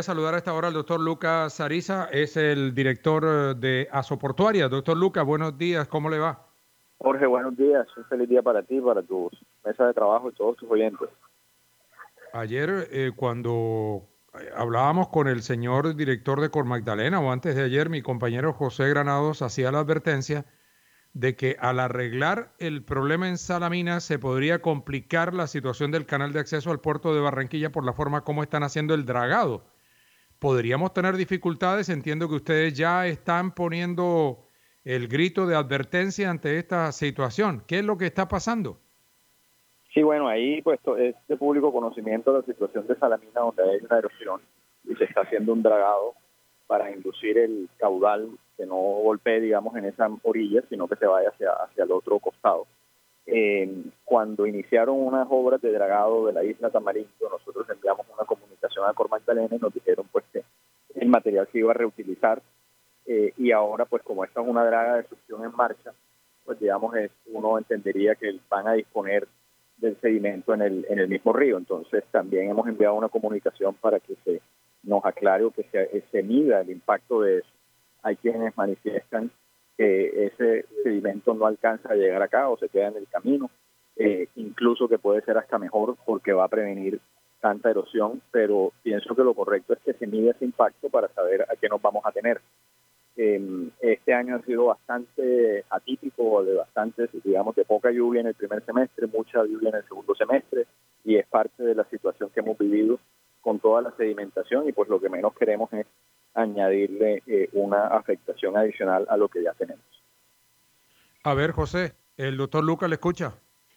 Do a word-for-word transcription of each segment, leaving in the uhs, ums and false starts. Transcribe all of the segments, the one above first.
Saludar a esta hora al doctor Lucas Ariza, es el director eh, de Asoportuaria. Doctor Lucas, buenos días, ¿cómo le va? Jorge, buenos días. Un feliz día para ti, para tu mesa de trabajo y todos tus oyentes. Ayer, eh, cuando eh, hablábamos con el señor director de Cor Magdalena, o antes de ayer, mi compañero José Granados hacía la advertencia de que al arreglar el problema en Salamina se podría complicar la situación del canal de acceso al puerto de Barranquilla por la forma como están haciendo el dragado. Podríamos tener dificultades. Entiendo que ustedes ya están poniendo el grito de advertencia ante esta situación. ¿Qué es lo que está pasando? Sí, bueno, ahí pues es de público conocimiento la situación de Salamina, donde hay una erosión y se está haciendo un dragado para inducir el caudal que no golpee, digamos, en esa orilla, sino que se vaya hacia, hacia el otro costado. Eh, cuando iniciaron unas obras de dragado de la isla Tamarindo, nosotros enviamos una comunicación a Cor Magdalena y nos dijeron pues que el material se iba a reutilizar, eh, y ahora pues como esta es una draga de succión en marcha, pues digamos es, uno entendería que van a disponer del sedimento en el en el mismo río. Entonces también hemos enviado una comunicación para que se nos aclare o que se, se mida el impacto de eso. Hay quienes manifiestan que ese sedimento no alcanza a llegar acá o se queda en el camino, eh, incluso que puede ser hasta mejor porque va a prevenir tanta erosión, pero pienso que lo correcto es que se mida ese impacto para saber a qué nos vamos a tener. Eh, este año ha sido bastante atípico, de bastante, digamos, de poca lluvia en el primer semestre, mucha lluvia en el segundo semestre, y es parte de la situación que hemos vivido con toda la sedimentación, y pues lo que menos queremos es añadirle eh, una afectación adicional a lo que ya tenemos. A ver, José, el doctor Lucas le escucha.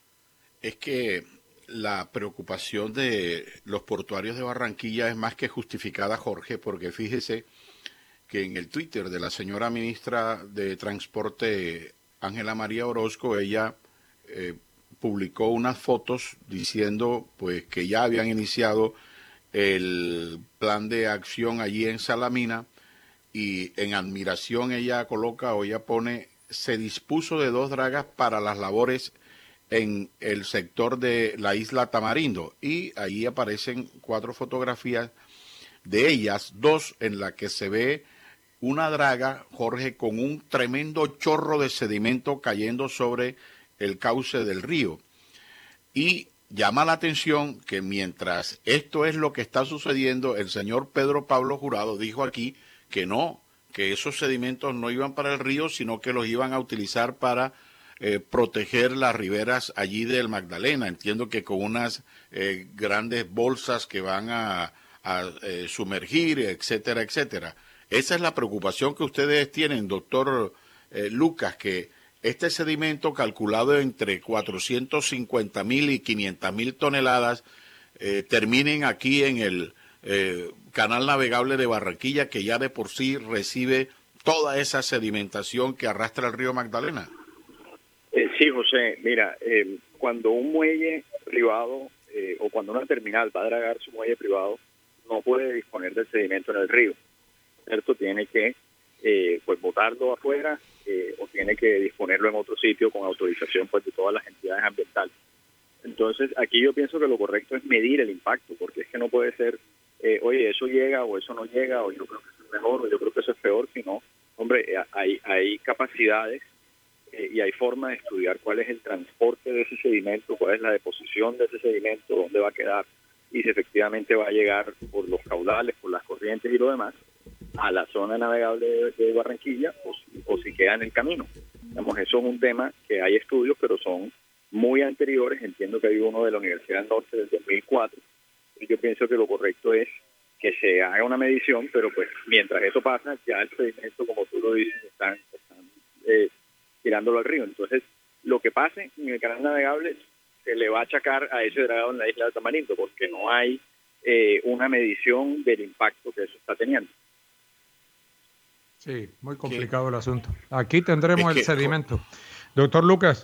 Es que la preocupación de los portuarios de Barranquilla es más que justificada, Jorge, porque fíjese que en el Twitter de la señora ministra de Transporte, Ángela María Orozco, ella eh, publicó unas fotos diciendo pues que ya habían iniciado el plan de acción allí en Salamina, y en admiración ella coloca o ella pone: se dispuso de dos dragas para las labores en el sector de la isla Tamarindo, y ahí aparecen cuatro fotografías, de ellas dos en las que se ve una draga, Jorge, con un tremendo chorro de sedimento cayendo sobre el cauce del río. Y llama la atención que mientras esto es lo que está sucediendo, el señor Pedro Pablo Jurado dijo aquí que no, que esos sedimentos no iban para el río, sino que los iban a utilizar para eh, proteger las riberas allí del Magdalena. Entiendo que con unas eh, grandes bolsas que van a, a eh, sumergir, etcétera, etcétera. Esa es la preocupación que ustedes tienen, doctor eh, Lucas, que este sedimento, calculado entre cuatrocientos cincuenta mil y quinientas mil toneladas, eh, terminen aquí en el eh, canal navegable de Barranquilla, que ya de por sí recibe toda esa sedimentación que arrastra el río Magdalena. Eh, sí, José, mira, eh, cuando un muelle privado eh, o cuando una terminal va a dragar su muelle privado, no puede disponer del sedimento en el río, ¿cierto? Tiene que eh, pues botarlo afuera, eh, o tiene que disponerlo en otro sitio con autorización pues de todas las entidades ambientales. Entonces aquí yo pienso que lo correcto es medir el impacto, porque es que no puede ser, eh, oye, eso llega o eso no llega, o yo creo que eso es mejor o yo creo que eso es peor, sino, hombre, hay, hay capacidades eh, y hay forma de estudiar cuál es el transporte de ese sedimento, cuál es la deposición de ese sedimento, dónde va a quedar y si efectivamente va a llegar por los caudales, por las corrientes y lo demás, a la zona navegable de, de Barranquilla, o si, o si queda en el camino. Digamos, eso es un tema que hay estudios, pero son muy anteriores. Entiendo que hay uno de la Universidad del Norte del dos mil cuatro, y yo pienso que lo correcto es que se haga una medición, pero pues mientras eso pasa, ya el sedimento, como tú lo dices, están, están eh, tirándolo al río. Entonces, lo que pase en el canal navegable se le va a achacar a ese dragado en la isla de Tamarindo, porque no hay eh, una medición del impacto que eso está teniendo. Sí, muy Que complicado el asunto. Aquí es tendremos el que sedimento. Doctor Lucas,